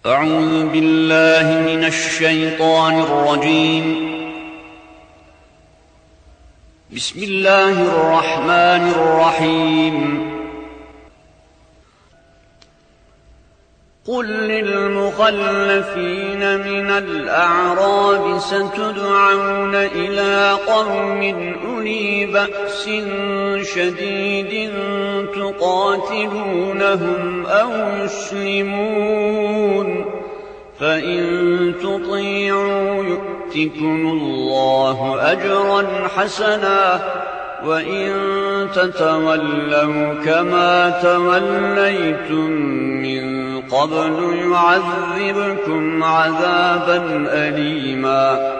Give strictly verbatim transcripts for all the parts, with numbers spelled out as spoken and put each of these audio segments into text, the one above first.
أعوذ بالله من الشيطان الرجيم. بسم الله الرحمن الرحيم. قل للمخلفين من الأعراب ستدعون إلى قوم أولي بأس شديد تقاتلونهم أو يسلمون، فإن تطيعوا يؤتكم الله أجرا حسنا، وإن تتولوا كما توليتم من قبل يعذبكم عذابا أليما.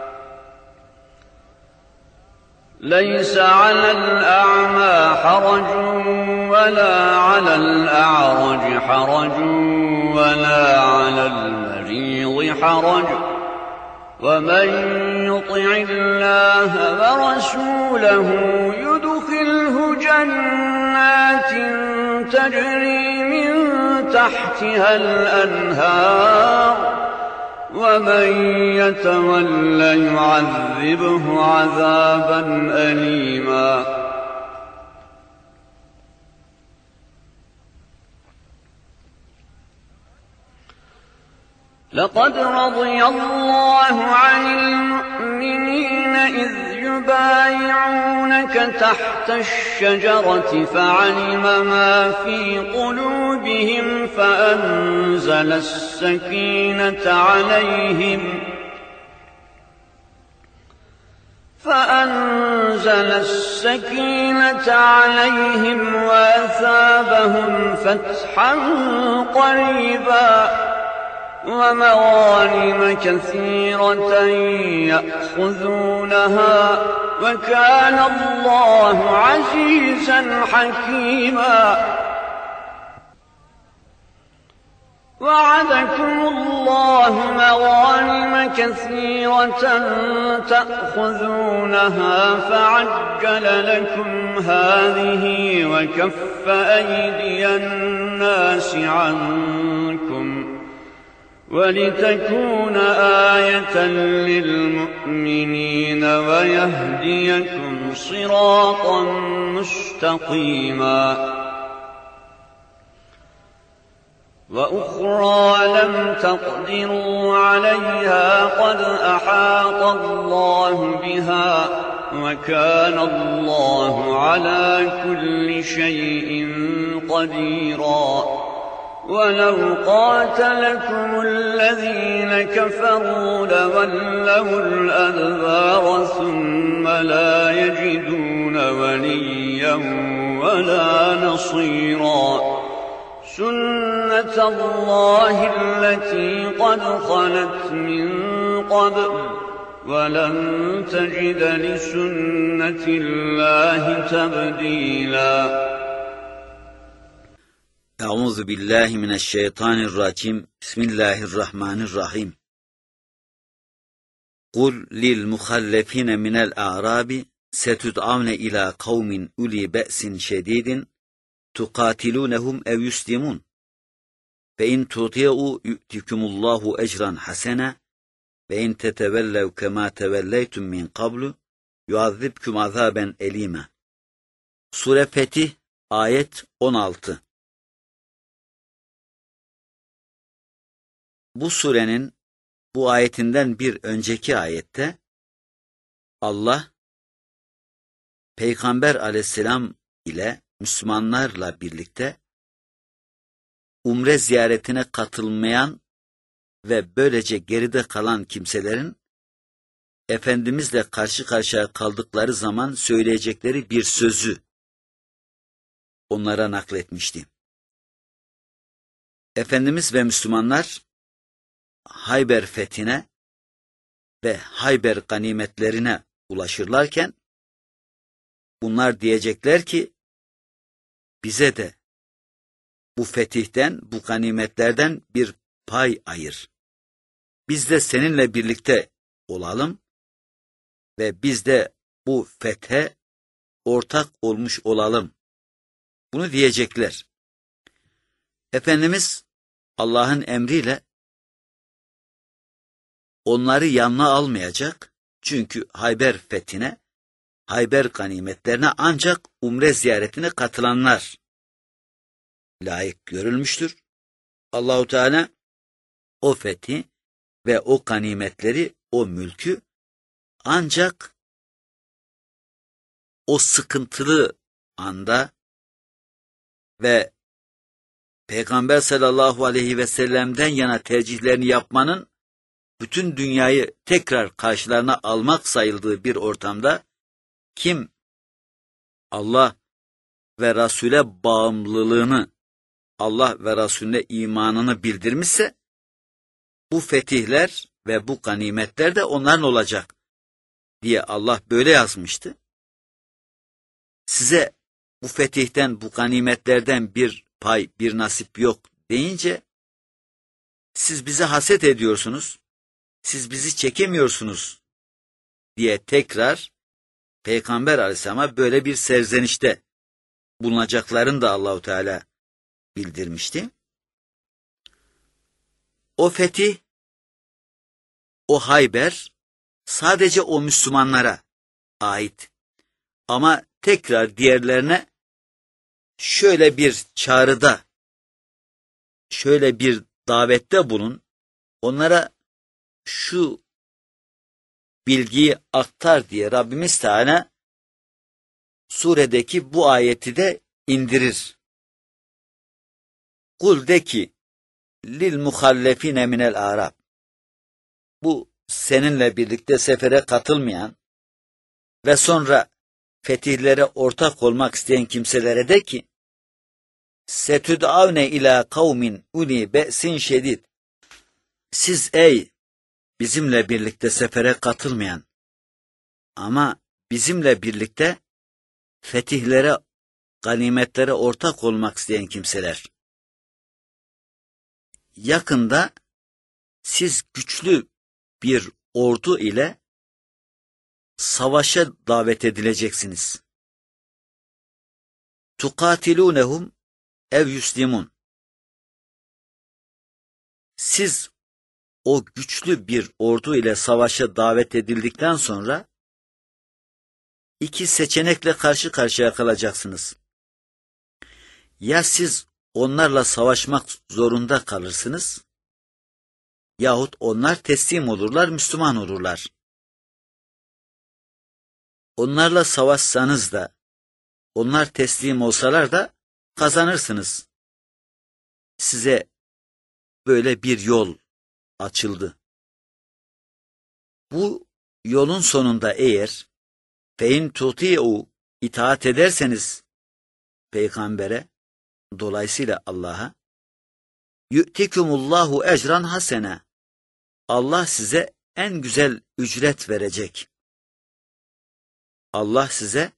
ليس على الأعمى حرج ولا على الأعرج حرج ولا على المريض حرج، ومن يطع الله ورسوله يدخله جنات تجري من تحتها الأنهار، ومن يتول يعذبه عذابا أليما. لقد رضي الله عن المؤمنين إذ يبايعونك تحت الشجرة فعلم ما في قلوبهم فأنزل السكينة عليهم فأنزل السكينة عليهم وأثابهم فتحا قريبا، ومغانم كثيرة يأخذونها، وكان الله عزيزا حكيما. وعدكم الله مغانم كثيرة تأخذونها فعجل لكم هذه وكف أيدي الناس عنكم، ولتكون آية للمؤمنين ويهديكم صراطا مستقيما. وأخرى لم تقدروا عليها قد أحاط الله بها، وكان الله على كل شيء قديرا. ولو قاتلكم الذين كفروا لولوا الأدبار ثم لا يجدون وليا ولا نصيرا. سنة الله التي قد خلت من قبل، ولن تجد لسنة الله تبديلا. أعوذ بالله من الشيطان الرجيم. بسم الله الرحمن الرحيم. قل للمخلفين من الأعراب ستدعون إلى قوم أولي بأس شديد تقاتلونهم أو يسلمون، فإن تطيعوا يؤتكم الله أجرا حسنا، وإن تتولوا كما توليتم من قبل يعذبكم عذابا أليما. Sure Fetih ayet on altı. Bu surenin bu ayetinden bir önceki ayette Allah Peygamber aleyhisselam ile Müslümanlarla birlikte umre ziyaretine katılmayan ve böylece geride kalan kimselerin Efendimizle karşı karşıya kaldıkları zaman söyleyecekleri bir sözü onlara nakletmişti. Efendimiz ve Müslümanlar Hayber fethine ve Hayber ganimetlerine ulaşırlarken bunlar diyecekler ki bize de bu fetihten, bu ganimetlerden bir pay ayır. Biz de seninle birlikte olalım ve biz de bu fethe ortak olmuş olalım. Bunu diyecekler. Efendimiz Allah'ın emriyle onları yanına almayacak. Çünkü Hayber fethine, Hayber ganimetlerine ancak umre ziyaretine katılanlar layık görülmüştür. Allahu Teala o fethi ve o ganimetleri, o mülkü ancak o sıkıntılı anda ve Peygamber sallallahu aleyhi ve sellem'den yana tercihlerini yapmanın bütün dünyayı tekrar karşılarına almak sayıldığı bir ortamda kim Allah ve Resul'e bağımlılığını, Allah ve Resulüne imanını bildirmişse bu fetihler ve bu ganimetler de onların olacak diye Allah böyle yazmıştı. Size bu fetihten, bu ganimetlerden bir pay, bir nasip yok deyince siz bize haset ediyorsunuz, siz bizi çekemiyorsunuz diye tekrar Peygamber Aleyhisselam'a böyle bir serzenişte bulunacaklarını da Allahu Teala bildirmişti. O fetih, o Hayber sadece o Müslümanlara ait. Ama tekrar diğerlerine şöyle bir çağrıda, şöyle bir davette bulun, onlara şu bilgiyi aktar diye Rabbimiz Teala suredeki bu ayeti de indirir. Kul de ki lil muhallefine minel Arab. Bu seninle birlikte sefere katılmayan ve sonra fetihlere ortak olmak isteyen kimselere de ki setud'avne ila kavmin uli be'sin şedid. Siz ey bizimle birlikte sefere katılmayan ama bizimle birlikte fetihlere, ganimetlere ortak olmak isteyen kimseler. Yakında siz güçlü bir ordu ile savaşa davet edileceksiniz. Tukatilunhum ev yuslimun. Siz o güçlü bir ordu ile savaşa davet edildikten sonra iki seçenekle karşı karşıya kalacaksınız. Ya siz onlarla savaşmak zorunda kalırsınız, yahut onlar teslim olurlar, Müslüman olurlar. Onlarla savaşsanız da, onlar teslim olsalar da kazanırsınız. Size böyle bir yol açıldı. Bu yolun sonunda eğer fein tuti'u itaat ederseniz peygambere, dolayısıyla Allah'a, yu'tikumullahu ecran hasene. Allah size en güzel ücret verecek. Allah size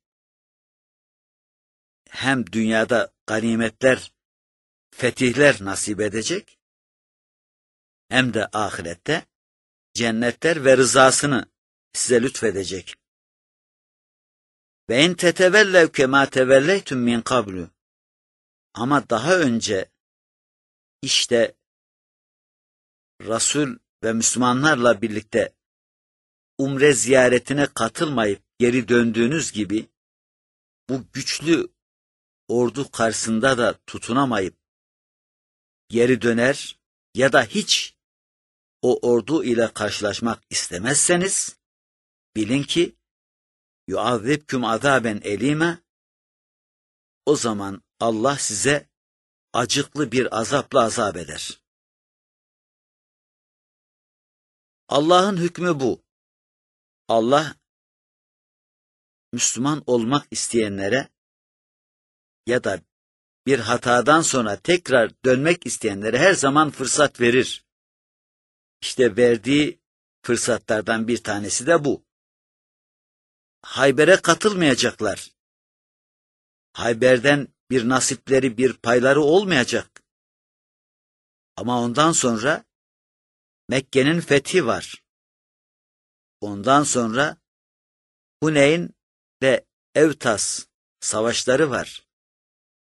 hem dünyada ganimetler, fetihler nasip edecek, hem de ahirette cennetler ve rızasını size lütfedecek. Ve en tetevellev kema tevelleytum min kablu. Ama daha önce işte Resul ve Müslümanlarla birlikte umre ziyaretine katılmayıp geri döndüğünüz gibi bu güçlü ordu karşısında da tutunamayıp geri döner ya da hiç o ordu ile karşılaşmak istemezseniz bilin ki yuazzibkum azaben elime, o zaman Allah size acıklı bir azapla azap eder. Allah'ın hükmü bu. Allah Müslüman olmak isteyenlere ya da bir hatadan sonra tekrar dönmek isteyenlere her zaman fırsat verir. İşte verdiği fırsatlardan bir tanesi de bu. Hayber'e katılmayacaklar. Hayber'den bir nasipleri, bir payları olmayacak. Ama ondan sonra Mekke'nin fethi var. Ondan sonra Huneyn ve Evtas savaşları var.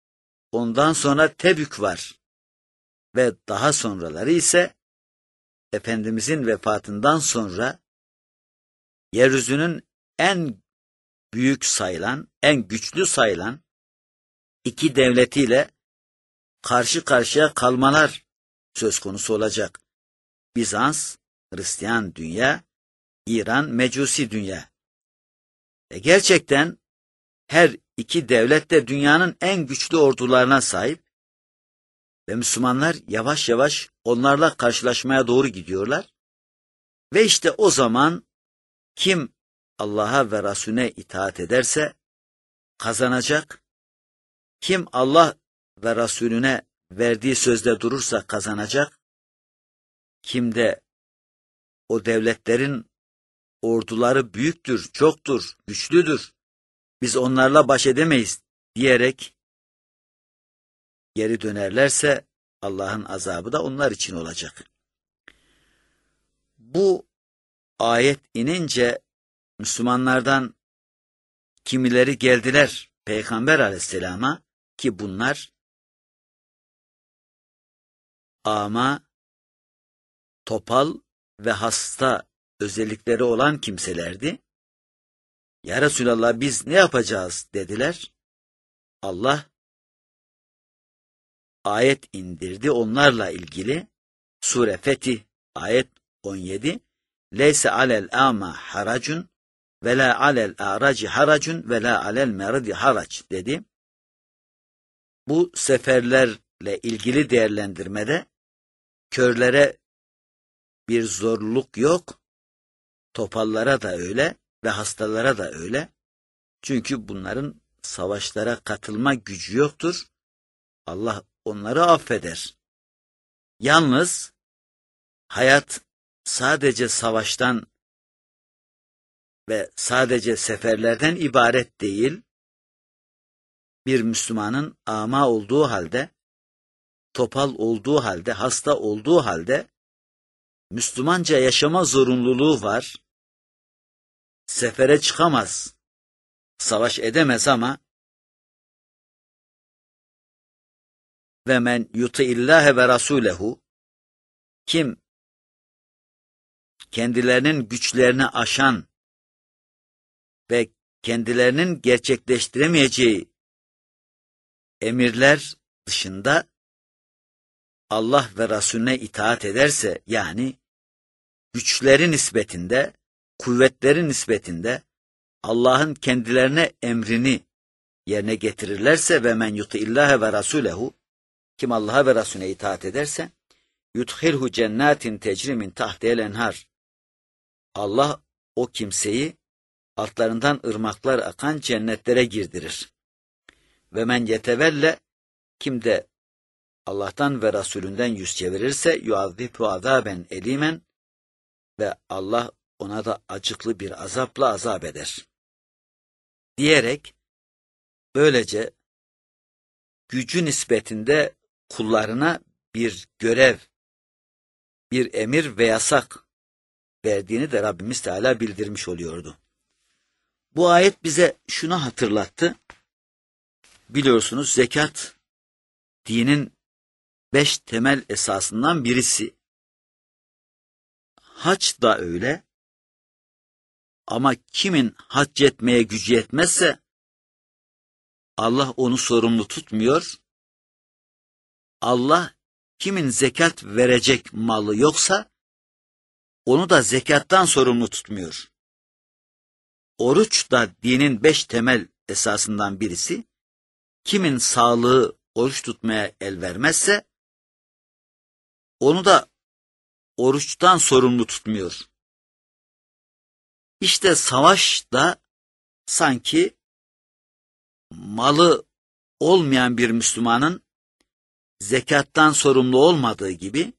Ondan sonra Tebük var. Ve daha sonraları ise Efendimizin vefatından sonra yeryüzünün en büyük sayılan, en güçlü sayılan iki devletiyle karşı karşıya kalmalar söz konusu olacak. Bizans, Hristiyan dünya, İran, Mecusi dünya. E gerçekten her iki devlet de dünyanın en güçlü ordularına sahip ve Müslümanlar yavaş yavaş onlarla karşılaşmaya doğru gidiyorlar. Ve işte o zaman kim Allah'a ve Resulüne itaat ederse kazanacak, kim Allah ve Resulüne verdiği sözde durursa kazanacak, kim de o devletlerin orduları büyüktür, çoktur, güçlüdür, biz onlarla baş edemeyiz diyerek geri dönerlerse Allah'ın azabı da onlar için olacak. Bu ayet inince Müslümanlardan kimileri geldiler Peygamber Aleyhisselam'a ki bunlar ama, topal ve hasta özellikleri olan kimselerdi. Ya Resulallah biz ne yapacağız dediler. Allah ayet indirdi onlarla ilgili. Sure Fetih ayet on yedi. Leyse alel ama haracun ve la alel a'raci haracun ve la alel meridi harac dedi. Bu seferlerle ilgili değerlendirmede körlere bir zorluk yok, topallara da öyle ve hastalara da öyle. Çünkü bunların savaşlara katılma gücü yoktur. Allah onları affeder. Yalnız hayat sadece savaştan ve sadece seferlerden ibaret değil. Bir Müslümanın ama olduğu halde, topal olduğu halde, hasta olduğu halde Müslümanca yaşama zorunluluğu var. Sefere çıkamaz, savaş edemez ama ve men yuti'illâhe ve rasûlehu, kim kendilerinin güçlerini aşan ve kendilerinin gerçekleştiremeyeceği emirler dışında Allah ve Resulüne itaat ederse, yani güçleri nispetinde, kuvvetleri nispetinde Allah'ın kendilerine emrini yerine getirirlerse ve men yuti'illâhe ve rasûlehu, kim Allah'a ve Resulüne itaat ederse yudhilhu cennetin tecri min tahtiha'l enhar, Allah o kimseyi altlarından ırmaklar akan cennetlere girdirir. Ve men yetevelle, kim de Allah'tan ve Resulünden yüz çevirirse yuazzibu azaben elimen, ve Allah ona da acıklı bir azapla azap eder. Diyerek böylece gücü nispetinde kullarına bir görev, bir emir ve yasak verdiğini de Rabbimiz Teala bildirmiş oluyordu. Bu ayet bize şunu hatırlattı. Biliyorsunuz zekat dinin beş temel esasından birisi. Hac da öyle. Ama kimin hac etmeye gücü yetmezse Allah onu sorumlu tutmuyor. Allah kimin zekat verecek malı yoksa onu da zekattan sorumlu tutmuyor. Oruç da dinin beş temel esasından birisi. Kimin sağlığı oruç tutmaya el vermezse onu da oruçtan sorumlu tutmuyor. İşte savaş da sanki malı olmayan bir Müslümanın zekattan sorumlu olmadığı gibi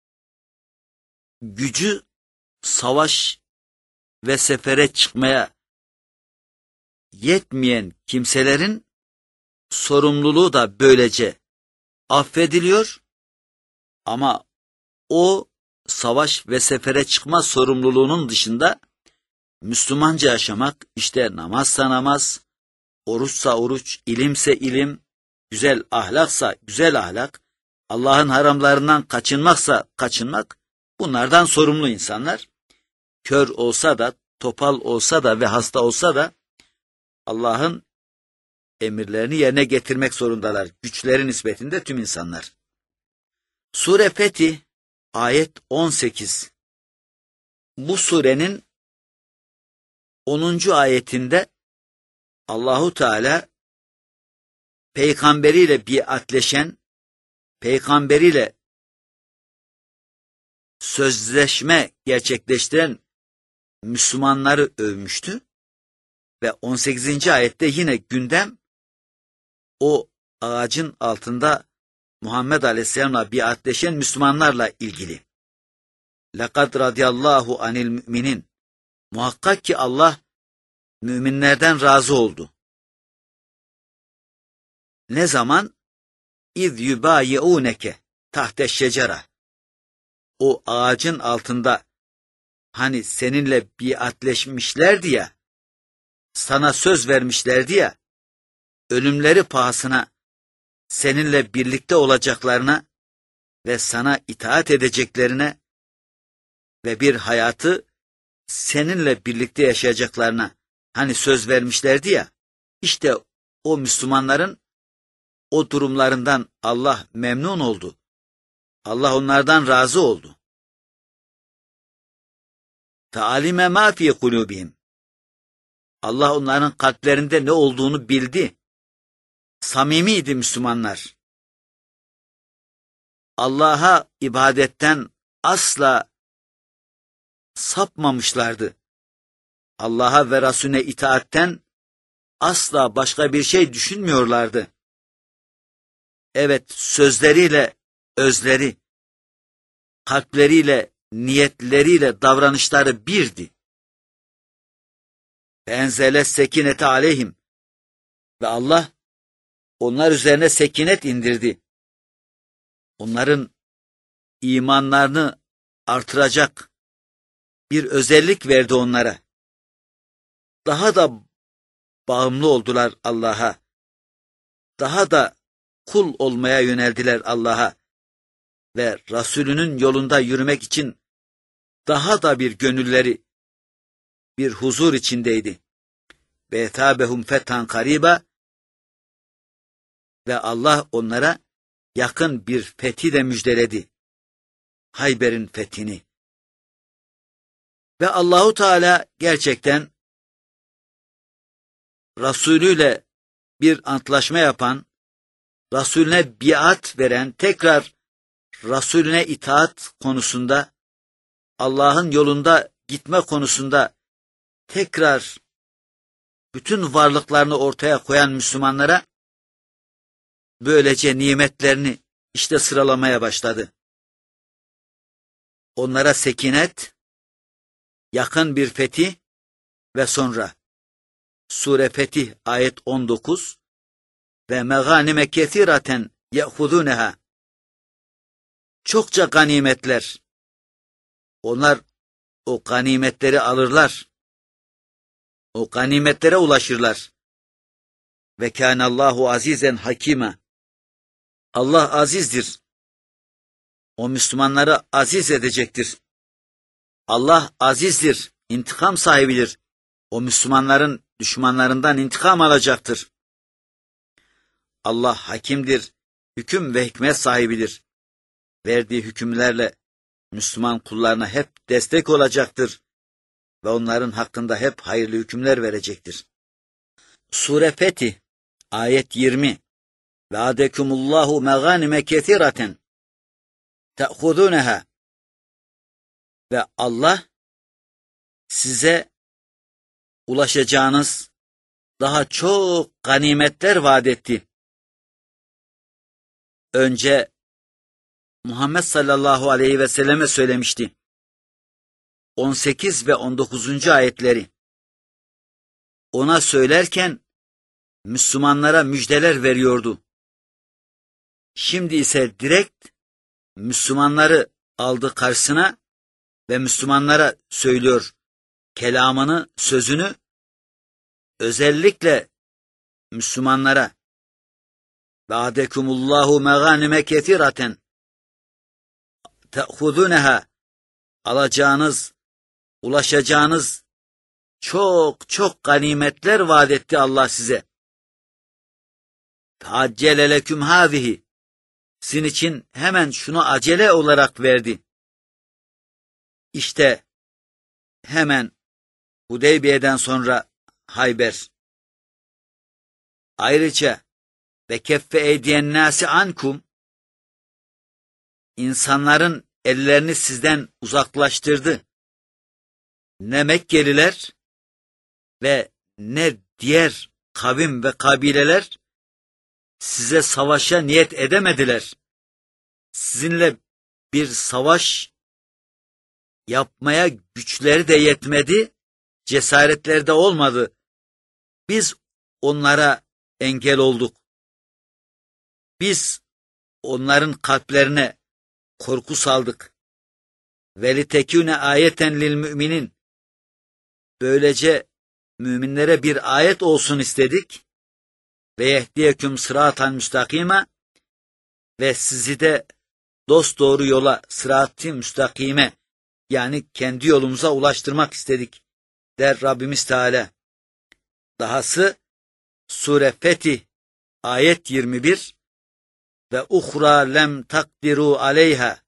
gücü savaş ve sefere çıkmaya yetmeyen kimselerin sorumluluğu da böylece affediliyor ama o savaş ve sefere çıkma sorumluluğunun dışında Müslümanca yaşamak, işte namazsa namaz, oruçsa oruç, ilimse ilim, güzel ahlaksa güzel ahlak, Allah'ın haramlarından kaçınmaksa kaçınmak, Bunlardan sorumlu insanlar. Kör olsa da, topal olsa da ve hasta olsa da Allah'ın emirlerini yerine getirmek zorundalar. Güçleri nispetinde tüm insanlar. Sure Fetih ayet on sekiz. Bu surenin onuncu ayetinde Allahu Teala peygamberiyle biatleşen, peygamberiyle sözleşme gerçekleştiren Müslümanları övmüştü. Ve on sekizinci ayette yine gündem o ağacın altında Muhammed Aleyhisselam'la biatleşen Müslümanlarla ilgili. لَقَدْ radiyallahu anil müminin. Muhakkak ki Allah müminlerden razı oldu. Ne zaman? اِذْ يُبَايِعُونَكَ tahte şecera. O ağacın altında hani seninle biatleşmişlerdi ya, sana söz vermişlerdi ya, ölümleri pahasına seninle birlikte olacaklarına ve sana itaat edeceklerine ve bir hayatı seninle birlikte yaşayacaklarına hani söz vermişlerdi ya, işte o Müslümanların o durumlarından Allah memnun oldu. Allah onlardan razı oldu. Ta'alime ma fi kulubihim. Allah onların kalplerinde ne olduğunu bildi. Samimiydi Müslümanlar. Allah'a ibadetten asla sapmamışlardı. Allah'a ve Resulüne itaatten asla başka bir şey düşünmüyorlardı. Evet, sözleriyle özleri, kalpleriyle, niyetleriyle davranışları birdi. Enzele sekinete aleyhim. Ve Allah onlar üzerine sekinet indirdi. Onların imanlarını artıracak bir özellik verdi onlara. Daha da bağımlı oldular Allah'a. Daha da kul olmaya yöneldiler Allah'a. Ve Resulünün yolunda yürümek için daha da bir gönülleri bir huzur içindeydi. Ve etâbehum fethan kariba. Ve Allah onlara yakın bir fethi de müjdeledi. Hayber'in fethini. Ve Allahu Teala gerçekten Resulüyle bir antlaşma yapan, Resulüne biat veren, tekrar Resulüne itaat konusunda, Allah'ın yolunda gitme konusunda tekrar bütün varlıklarını ortaya koyan Müslümanlara böylece nimetlerini işte sıralamaya başladı. Onlara sekinet, yakın bir fetih ve sonra Sure Fetih ayet on dokuz ve meganime kesiraten ye'huduneha. Çokça ganimetler. Onlar o ganimetleri alırlar. O ganimetlere ulaşırlar. Ve kânallâhu azizen hakîme. Allah azizdir. O Müslümanları aziz edecektir. Allah azizdir, intikam sahibidir. O Müslümanların düşmanlarından intikam alacaktır. Allah hakimdir, hüküm ve hikmet sahibidir. Verdiği hükümlerle Müslüman kullarına hep destek olacaktır ve onların hakkında hep hayırlı hükümler verecektir. Sure Fetih ayet yirmi. Ve adekumullahu meganime kesiraten te'huduneha. Ve Allah size ulaşacağınız daha çok ganimetler vaat etti. Önce Muhammed sallallahu aleyhi ve selleme söylemişti. on sekiz ve on dokuzuncu ayetleri. Ona söylerken Müslümanlara müjdeler veriyordu. Şimdi ise direkt Müslümanları aldı karşısına ve Müslümanlara söylüyor. Kelamını, sözünü özellikle Müslümanlara. Ba'dekumullahu meganime kesiraten te'huduneha. alacağınız, ulaşacağınız çok çok ganimetler vaat etti Allah size. Taccele leküm hâzihi. Sizin için hemen şunu acele olarak verdi. İşte hemen Hudeybiye'den sonra Hayber. Ayrıca ve keffe eydiyen nâsi ankum, insanların ellerini sizden uzaklaştırdı. Ne Mekkeliler ve ne diğer kavim ve kabileler size savaşa niyet edemediler. Sizinle bir savaş yapmaya güçleri de yetmedi, cesaretleri de olmadı. Biz onlara engel olduk. Biz onların kalplerine korku saldık. Velitekûne ayeten lil müminin. Böylece müminlere bir ayet olsun istedik. Ve yehdiyeküm sıratan müstakime, ve sizi de dosdoğru yola, sırat-ı müstakime, yani kendi yolumuza ulaştırmak istedik der Rabbimiz Teala. Dahası Sure Fetih ayet yirmi bir ve uhra lem takdiru aleyha.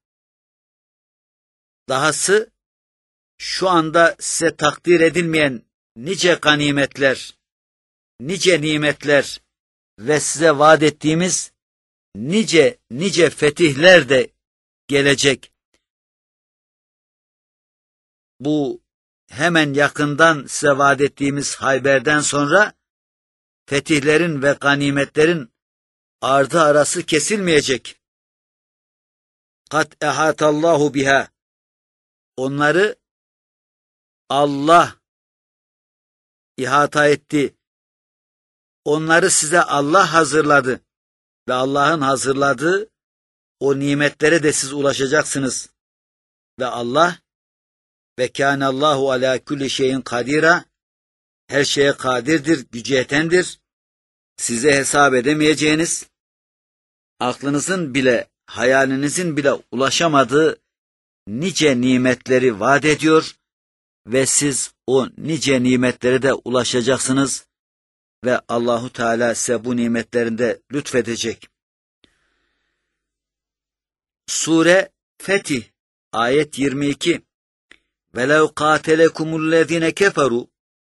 Dahası şu anda size takdir edilmeyen nice ganimetler, nice nimetler ve size vaat ettiğimiz nice nice fetihler de gelecek. Bu hemen yakından size vaat ettiğimiz Hayber'den sonra fetihlerin ve ganimetlerin ardı arası kesilmeyecek. Kat ehatallahu biha. Onları Allah ihata etti. Onları size Allah hazırladı ve Allah'ın hazırladığı o nimetlere de siz ulaşacaksınız. Ve Allah ve kânallahu alâ kulli şeyin kadîra, her şeye kadirdir, gücü yetendir. Size hesap edemeyeceğiniz, aklınızın bile, hayalinizin bile ulaşamadığı nice nimetleri vaat ediyor ve siz o nice nimetlere de ulaşacaksınız ve Allahu Teala size bu nimetlerinde lütfedecek. Sure Fetih ayet yirmi iki. وَلَوْ قَاتَلَكُمُ الَّذ۪ينَ كَفَرُوا.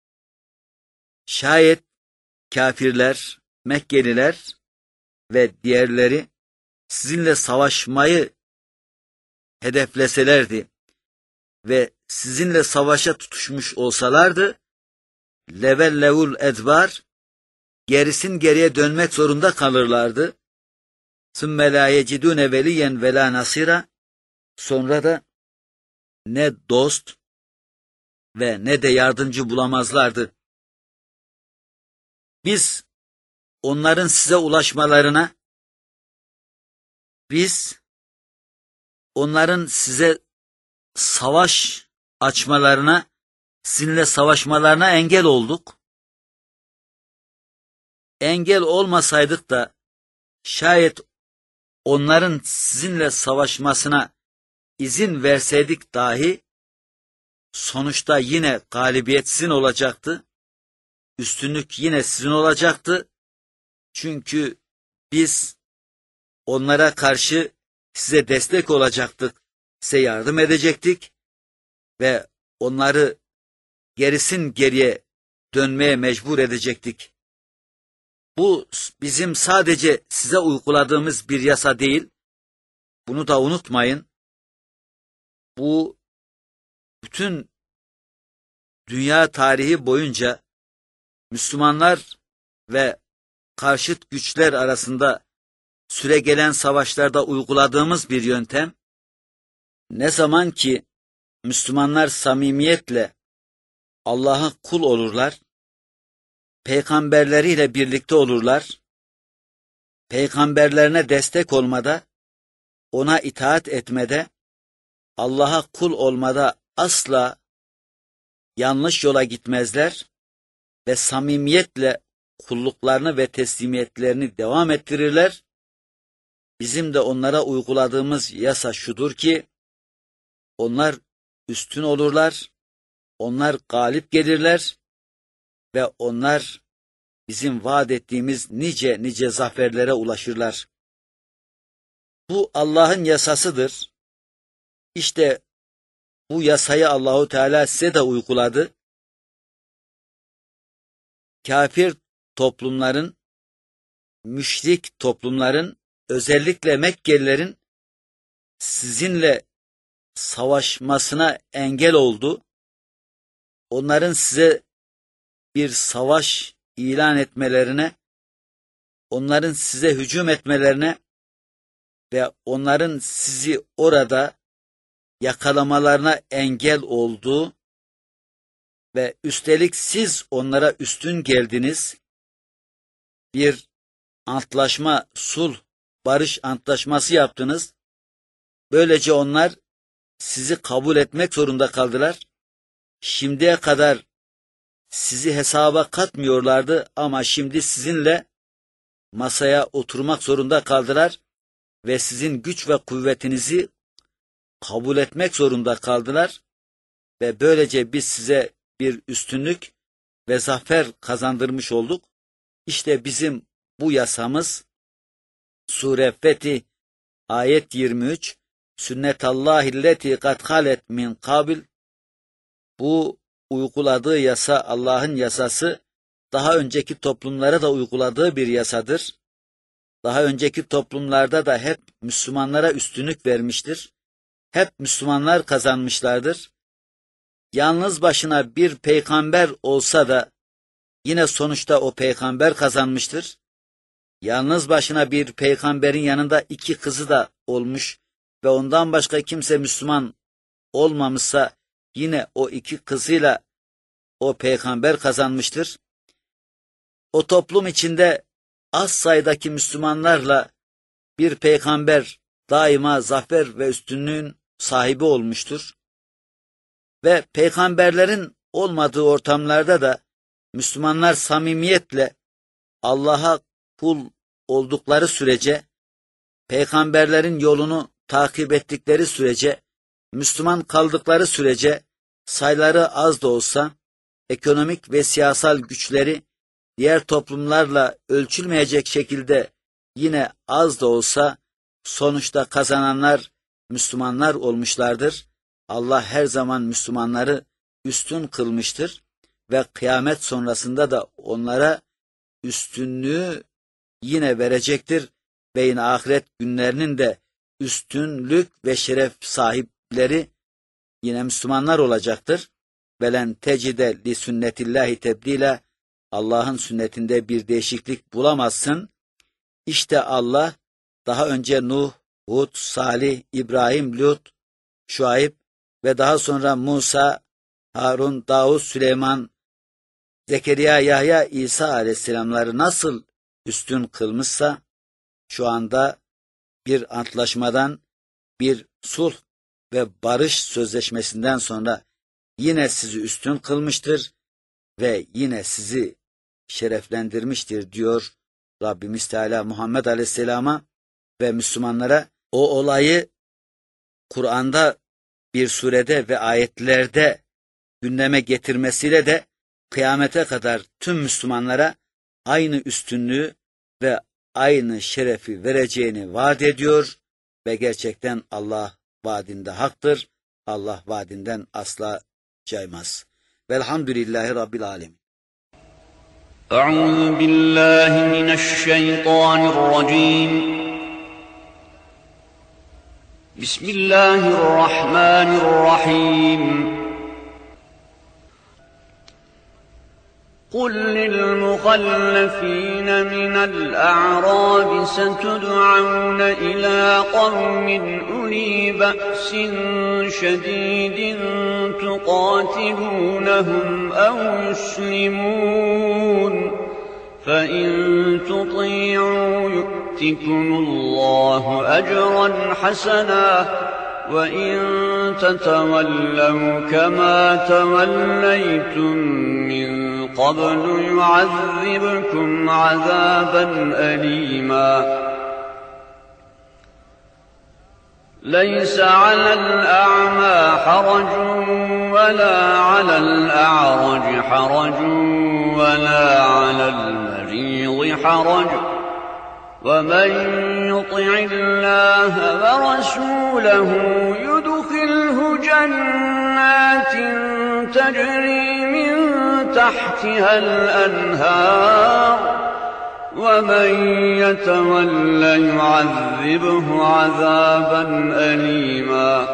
Şayet kafirler, Mekkeliler ve diğerleri sizinle savaşmayı hedefleselerdi ve sizinle savaşa tutuşmuş olsalardı, levellevul edbar, gerisin geriye dönmek zorunda kalırlardı. ثُمَّ لَا يَجِدُونَ وَلِيًّا وَلَا نَصِيرًا. Sonra da ne dost ve ne de yardımcı bulamazlardı. Biz onların size ulaşmalarına, biz onların size savaş açmalarına, sizinle savaşmalarına engel olduk. Engel olmasaydık da şayet onların sizinle savaşmasına izin verseydik dahi sonuçta yine galibiyet sizin olacaktı. Üstünlük yine sizin olacaktı. Çünkü biz onlara karşı size destek olacaktık, size yardım edecektik ve onları gerisin geriye dönmeye mecbur edecektik. Bu bizim sadece size uyguladığımız bir yasa değil, bunu da unutmayın. Bu bütün dünya tarihi boyunca Müslümanlar ve karşıt güçler arasında süregelen savaşlarda uyguladığımız bir yöntem. Ne zaman ki Müslümanlar samimiyetle Allah'a kul olurlar, peygamberleriyle birlikte olurlar, peygamberlerine destek olmada, ona itaat etmede, Allah'a kul olmada asla yanlış yola gitmezler ve samimiyetle kulluklarını ve teslimiyetlerini devam ettirirler. Bizim de onlara uyguladığımız yasa şudur ki, onlar üstün olurlar, onlar galip gelirler ve onlar bizim vaat ettiğimiz nice nice zaferlere ulaşırlar. Bu Allah'ın yasasıdır. İşte bu yasayı Allahu Teala size de uyguladı. Kafir toplumların, müşrik toplumların, özellikle Mekkelilerin sizinle savaşmasına engel oldu. Onların size bir savaş ilan etmelerine, onların size hücum etmelerine ve onların sizi orada yakalamalarına engel oldu ve üstelik siz onlara üstün geldiniz. Bir antlaşma, sulh, barış antlaşması yaptınız. Böylece onlar sizi kabul etmek zorunda kaldılar. Şimdiye kadar sizi hesaba katmıyorlardı ama şimdi sizinle masaya oturmak zorunda kaldılar ve sizin güç ve kuvvetinizi kabul etmek zorunda kaldılar ve böylece biz size bir üstünlük ve zafer kazandırmış olduk. İşte bizim bu yasamız Sure Fetih ayet yirmi üç, Sünnetallahilleti kad halet min kabil. Bu uyguladığı yasa Allah'ın yasası, daha önceki toplumlara da uyguladığı bir yasadır. Daha önceki toplumlarda da hep Müslümanlara üstünlük vermiştir. Hep Müslümanlar kazanmışlardır. Yalnız başına bir peygamber olsa da yine sonuçta o peygamber kazanmıştır. Yalnız başına bir peygamberin yanında iki kızı da olmuş ve ondan başka kimse Müslüman olmamışsa yine o iki kızıyla o peygamber kazanmıştır. O toplum içinde az sayıdaki Müslümanlarla bir peygamber daima zafer ve üstünlüğün sahibi olmuştur. Ve peygamberlerin olmadığı ortamlarda da Müslümanlar samimiyetle Allah'a kul oldukları sürece, peygamberlerin yolunu takip ettikleri sürece, Müslüman kaldıkları sürece, sayıları az da olsa, ekonomik ve siyasal güçleri diğer toplumlarla ölçülmeyecek şekilde yine az da olsa, sonuçta kazananlar Müslümanlar olmuşlardır. Allah her zaman Müslümanları üstün kılmıştır ve kıyamet sonrasında da onlara üstünlüğü yine verecektir ve yine ahiret günlerinin de üstünlük ve şeref sahipleri yine Müslümanlar olacaktır. Velen tecide li sünnetillahi tebdila, Allah'ın sünnetinde bir değişiklik bulamazsın. İşte Allah daha önce Nuh, Hud, Salih, İbrahim, Lut, Şuayb ve daha sonra Musa, Harun, Davud, Süleyman, Zekeriya, Yahya, İsa aleyhisselamları nasıl üstün kılmışsa, şu anda bir antlaşmadan, bir sulh ve barış sözleşmesinden sonra yine sizi üstün kılmıştır ve yine sizi şereflendirmiştir diyor Rabbimiz Teala Muhammed Aleyhisselam'a ve Müslümanlara. O olayı Kur'an'da bir surede ve ayetlerde gündeme getirmesiyle de kıyamete kadar tüm Müslümanlara aynı üstünlüğü ve aynı şerefi vereceğini vaat ediyor ve gerçekten Allah vaadinde haktır. Allah vaadinden asla caymaz. Velhamdülillahi Rabbil alemin. Euzu billahi mineşşeytanirracim. Bismillahirrahmanirrahim. قل للمخلفين من الأعراب ستدعون إلى قوم أولي بأس شديد تقاتلونهم أو يسلمون فإن تطيعوا يؤتكم الله أجرا حسنا وإن تتولوا كما توليتم من قبل يعذبكم عذابا أليما ليس على الأعمى حرج ولا على الأعرج حرج ولا على المريض حرج ومن يطع الله ورسوله يدخله جنات تجري من تحتها الأنهار ومن يتول يعذبه عذابا أليما.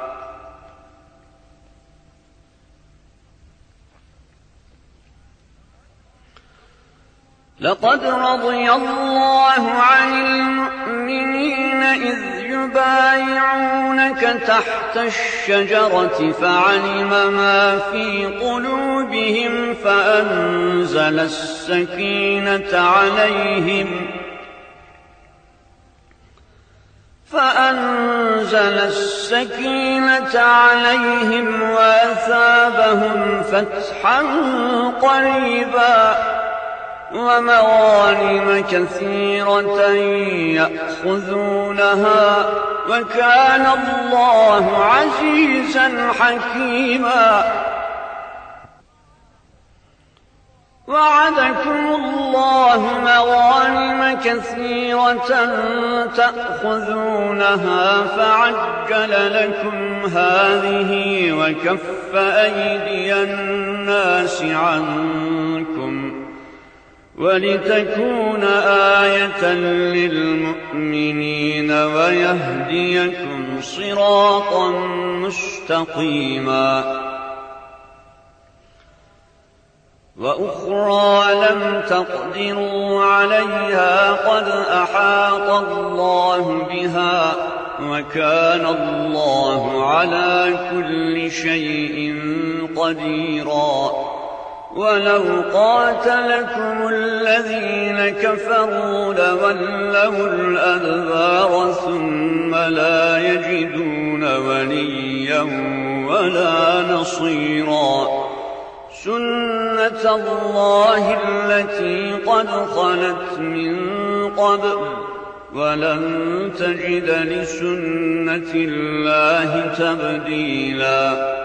لقد رضي الله عن المؤمنين إذ يبايعونك تحت الشجرة فعلم ما في قلوبهم فأنزل السكينة عليهم فأنزل السكينة عليهم وأثابهم فتحا قريبا ومغانم كثيرة يأخذونها وكان الله عزيزا حكيما. وعدكم الله مغانم كثيرة تأخذونها فعجل لكم هذه وكف أيدي الناس عنكم ولتكون آية للمؤمنين ويهديكم صراطا مستقيما. وأخرى لم تقدروا عليها قد أحاط الله بها وكان الله على كل شيء قديرا. ولو قاتلكم الذين كفروا لولوا الأدبار ثم لا يجدون وليا ولا نصيرا. سنة الله التي قد خلت من قبل ولن تجد لسنة الله تبديلا.